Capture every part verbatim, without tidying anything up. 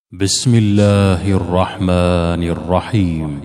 بسم الله الرحمن الرحيم.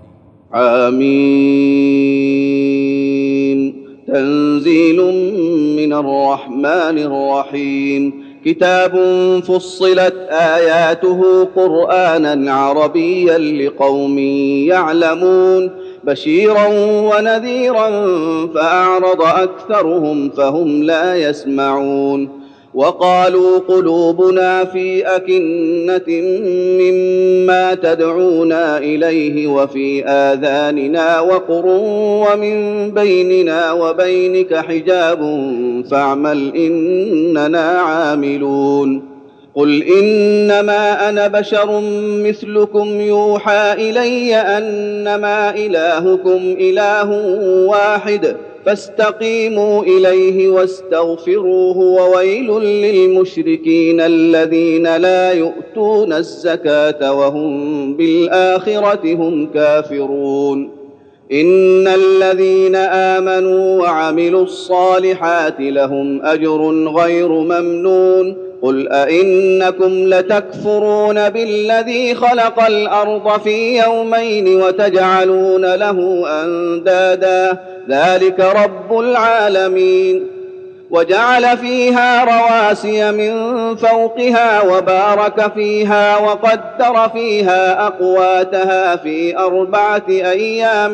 آمين. تنزيل من الرحمن الرحيم. كتاب فصلت آياته قرآنا عربيا لقوم يعلمون بشيرا ونذيرا فأعرض أكثرهم فهم لا يسمعون. وقالوا قلوبنا في أكنة مما تدعونا إليه وفي آذاننا وقر ومن بيننا وبينك حجاب فاعمل إننا عاملون. قل إنما أنا بشر مثلكم يوحى إلي أنما إلهكم إله واحد فاستقيموا إليه واستغفروه وويل للمشركين الذين لا يؤتون الزكاة وهم بالآخرة هم كافرون. إن الذين آمنوا وعملوا الصالحات لهم أجر غير ممنون. قل أئنكم لتكفرون بالذي خلق الأرض في يومين وتجعلون له أندادا ذلك رب العالمين. وجعل فيها رواسي من فوقها وبارك فيها وقدر فيها أقواتها في أربعة أيام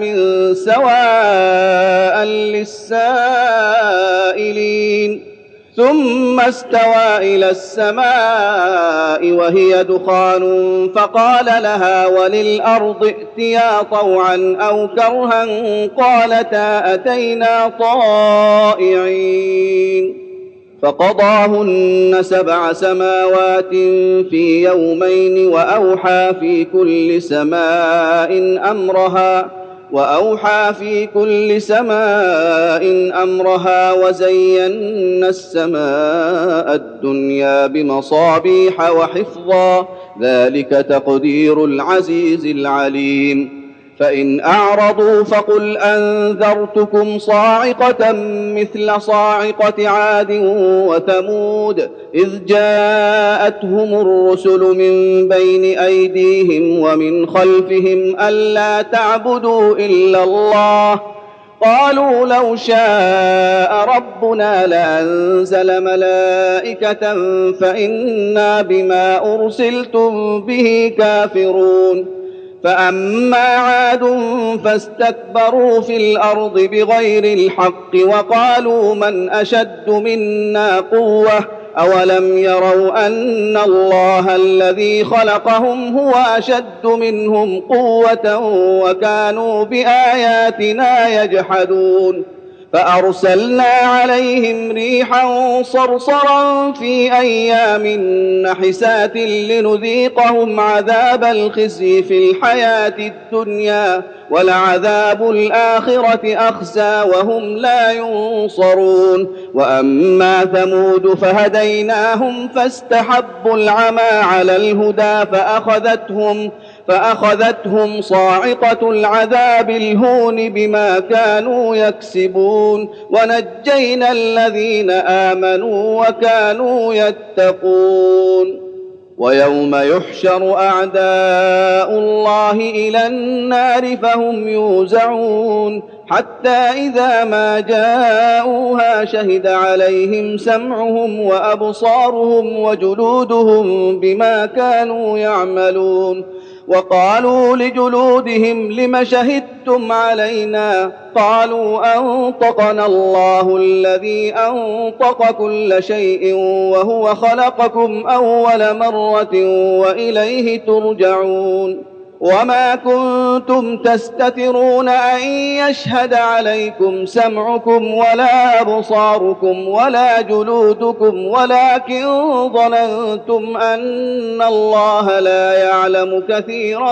سواء للسائلين. ثم استوى إلى السماء وهي دخان فقال لها وللأرض ائتيا طوعا أو كرها قالتا أتينا طائعين. فقضاهن سبع سماوات في يومين وأوحى في كل سماء أمرها وأوحى في كل سماء أمرها وزينا السماء الدنيا بمصابيح وحفظا ذلك تقدير العزيز العليم. فإن أعرضوا فقل أنذرتكم صاعقة مثل صاعقة عاد وثمود إذ جاءتهم الرسل من بين أيديهم ومن خلفهم ألا تعبدوا إلا الله قالوا لو شاء ربنا لأنزل ملائكة فإنا بما أرسلتم به كافرون. فأما عاد فاستكبروا في الأرض بغير الحق وقالوا من أشد منا قوة أولم يروا أن الله الذي خلقهم هو أشد منهم قوة وكانوا بآياتنا يجحدون. فأرسلنا عليهم ريحا صرصرا في أيام نحسات لنذيقهم عذاب الخزي في الحياة الدنيا ولعذاب الآخرة أخزى وهم لا ينصرون. وأما ثمود فهديناهم فاستحبوا العمى على الهدى فأخذتهم فأخذتهم صاعقة العذاب الهون بما كانوا يكسبون ونجينا الذين آمنوا وكانوا يتقون. ويوم يحشر أعداء الله إلى النار فهم يوزعون حتى إذا ما جاءوها شهد عليهم سمعهم وأبصارهم وجلودهم بما كانوا يعملون. وقالوا لجلودهم لم شهدتم علينا قالوا أنطقنا الله الذي أنطق كل شيء وهو خلقكم أول مرة وإليه ترجعون. وما كنتم تستترون أن يشهد عليكم سمعكم ولا أبصاركم ولا جلودكم ولكن ظننتم أن الله لا يعلم كثيرا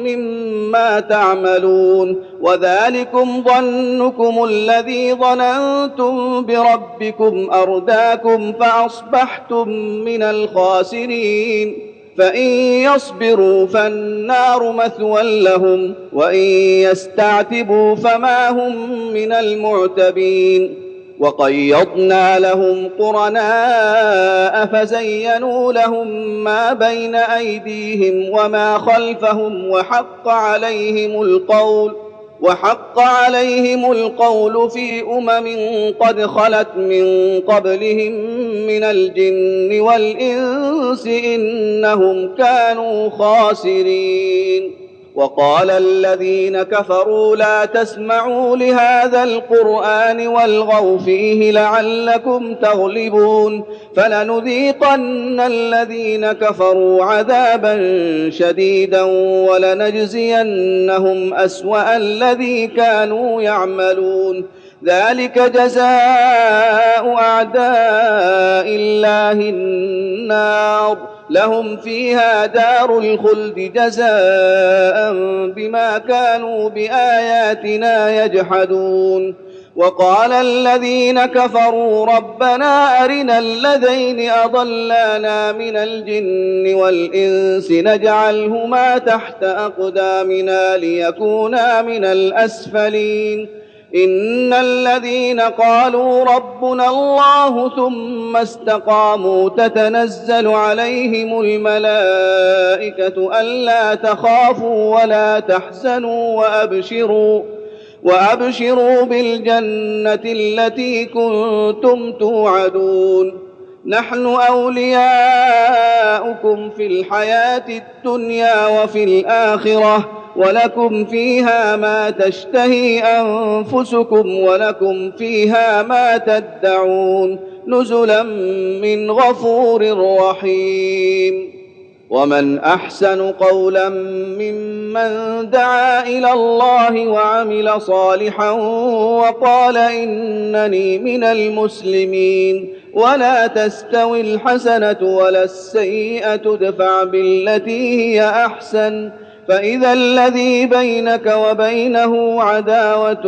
مما تعملون وذلكم ظنكم الذي ظننتم بربكم أرداكم فأصبحتم من الخاسرين. فإن يصبروا فالنار مثوى لهم وإن يستعتبوا فما هم من المعتبين. وقيضنا لهم قرناء فزينوا لهم ما بين أيديهم وما خلفهم وحق عليهم القول وحق عليهم القول في أمم قد خلت من قبلهم من الجن والإنس إنهم كانوا خاسرين. وقال الذين كفروا لا تسمعوا لهذا القرآن والغوا فيه لعلكم تغلبون فلنذيقن الذين كفروا عذابا شديدا ولنجزينهم أسوأ الذي كانوا يعملون ذلك جزاء أعداء الله النار لهم فيها دار الخلد جزاء بما كانوا بآياتنا يجحدون. وقال الذين كفروا ربنا أرنا الذين أضلانا من الجن والإنس نجعلهما تحت أقدامنا ليكونا من الأسفلين إن الذين قالوا ربنا الله ثم استقاموا تتنزل عليهم الملائكة ألا تخافوا ولا تحزنوا وأبشروا وأبشروا بالجنة التي كنتم توعدون نحن أولياؤكم في الحياة الدنيا وفي الآخرة ولكم فيها ما تشتهي أنفسكم ولكم فيها ما تدعون نزلا من غفور رحيم. ومن أحسن قولا ممن دعا إلى الله وعمل صالحا وقال إنني من المسلمين ولا تستوي الحسنة ولا السيئة ادفع بالتي هي أحسن فإذا الذي بينك وبينه عداوة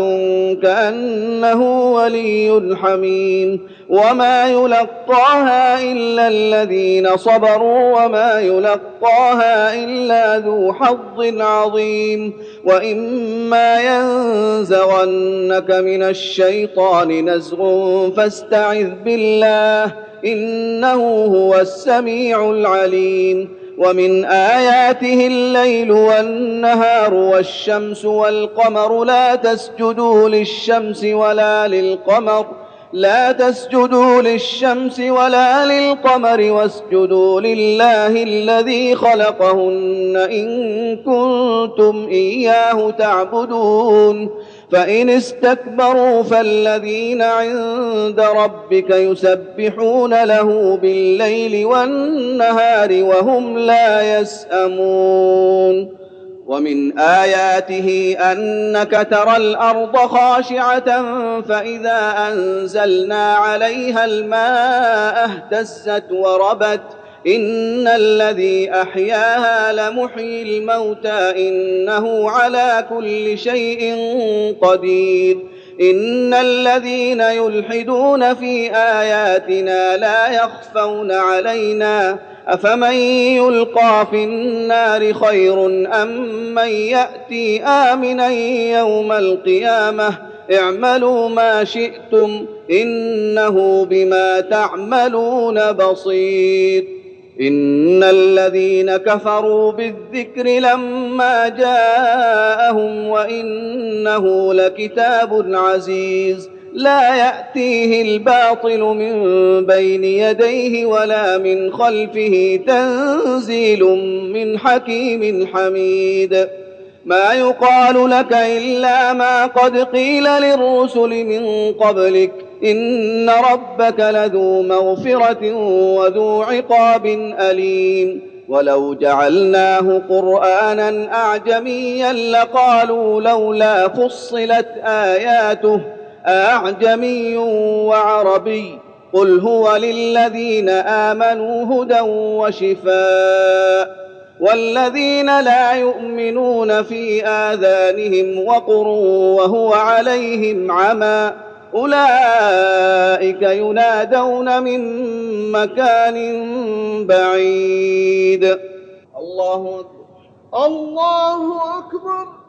كأنه ولي حميم وما يلقاها إلا الذين صبروا وما يلقاها إلا ذو حظ عظيم. وإما ينزغنك من الشيطان نزغ فاستعذ بالله إنه هو السميع العليم. ومن آياته الليل والنهار والشمس والقمر لا تسجدوا للشمس ولا للقمر لا تسجدوا للشمس ولا للقمر واسجدوا لله الذي خلقهن إن كنتم إياه تعبدون فإن استكبروا فالذين عند ربك يسبحون له بالليل والنهار وهم لا يسأمون. ومن آياته أنك ترى الأرض خاشعة فإذا أنزلنا عليها الماء اهتزت وربت إن الذي أحياها لمحيي الموتى إنه على كل شيء قدير. إن الذين يلحدون في آياتنا لا يخفون علينا أفمن يلقى في النار خير أم من يأتي آمنا يوم القيامة اعملوا ما شئتم إنه بما تعملون بصير. إن الذين كفروا بالذكر لما جاءهم وإنه لكتاب عزيز لا يأتيه الباطل من بين يديه ولا من خلفه تنزيل من حكيم حميد. ما يقال لك إلا ما قد قيل للرسل من قبلك إن ربك لذو مغفرة وذو عقاب أليم. ولو جعلناه قرآنا أعجميا لقالوا لولا فصلت آياته أعجمي وعربي قل هو للذين آمنوا هدى وشفاء والذين لا يؤمنون في آذانهم وقر وهو عليهم عمى أولئك ينادون من مكان بعيد. الله أكبر الله أكبر.